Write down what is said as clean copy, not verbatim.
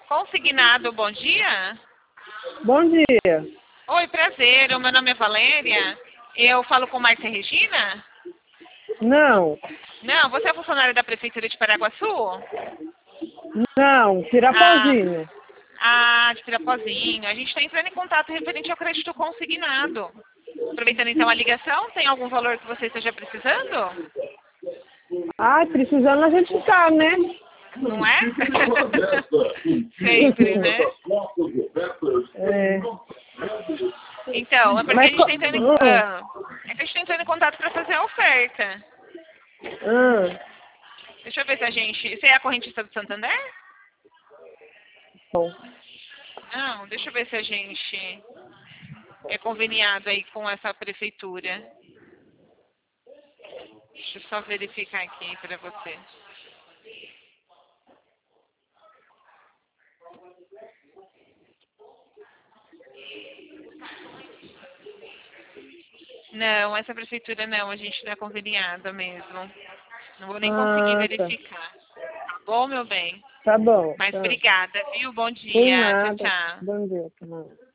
Consignado, bom dia. Bom dia. Oi, prazer. O meu nome é Valéria. Eu falo com Márcia Regina? Não, Não, você é funcionária da Prefeitura de Paraguaçu? não, Pirapozinho. De Pirapozinho. A gente está entrando em contato referente ao crédito consignado. Aproveitando então a ligação, tem algum valor que você esteja precisando? Precisando a gente tá, né? Não é? Sempre, né? É. Então, é porque Mas, a gente está entrando é que a gente tá entrando em contato para fazer a oferta. Deixa eu ver se a gente... Você é a correntista do Santander? Bom. Não, deixa eu ver se a gente é conveniado aí com essa prefeitura. Deixa eu só verificar aqui para você. Não, essa prefeitura não, a gente não é conveniada mesmo. Não vou nem conseguir Tá. verificar. Tá bom, meu bem? Tá bom. Mas Tá. obrigada, viu? Bom Por dia. Tchau, nada. tchau. Bom dia. Por nada.